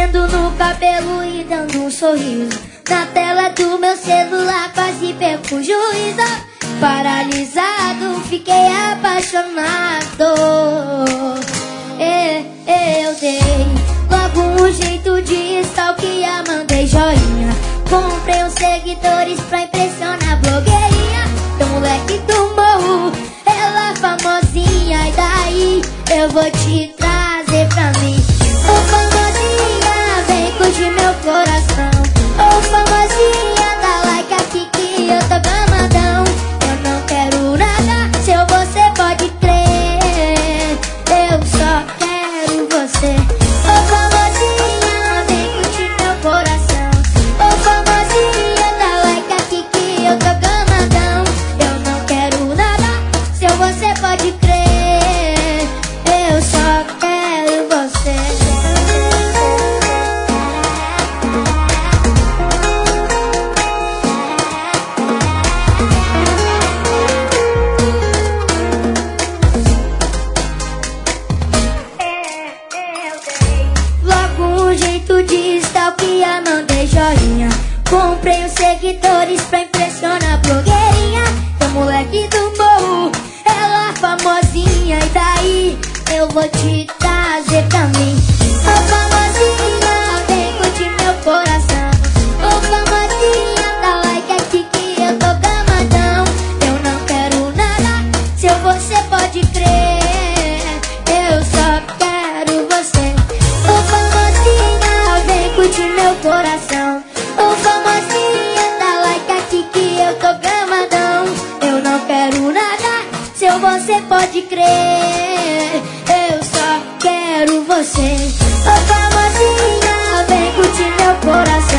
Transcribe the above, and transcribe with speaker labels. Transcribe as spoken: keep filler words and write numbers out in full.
Speaker 1: mexendo no cabelo e dando um sorriso. Na tela do meu celular quase perco o juízo. Paralisado, fiquei apaixonado. E, eu dei logo um jeito de stalkear, mandei joinha. Comprei uns seguidores pra impressionar a blogueirinha. Tem um moleque do morro, ela famosinha. E daí eu vou te trazer pra mim. Ô famosinha, vem curtir meu coração. Ô famosinha, dá like aqui que eu tô gamadão. Eu não quero nada, seu você pode crer. Eu só quero você. Ô famosinha, vem curtir meu coração. Ô famosinha, dá like aqui que eu tô gamadão. Eu não quero nada, seu você pode crer. Eu só quero você. De stalkear, mandei joinha. Comprei os seguidores pra impressionar a blogueirinha. Tem moleque do morro, ela famosinha. E daí eu vou te trazer pra mim. Ô famosinha, vem curtir meu coração. Ô famosinha, dá like aqui que eu tô gamadão. Eu não quero nada, seu você pode crer. Eu só quero você. Ô famosinha, vem curtir meu coração. Ô famosinha, dá like aqui que eu tô gamadão. Eu não quero nada, seu você pode crer. Eu só quero você. Ô famosinha, vem curtir meu coração.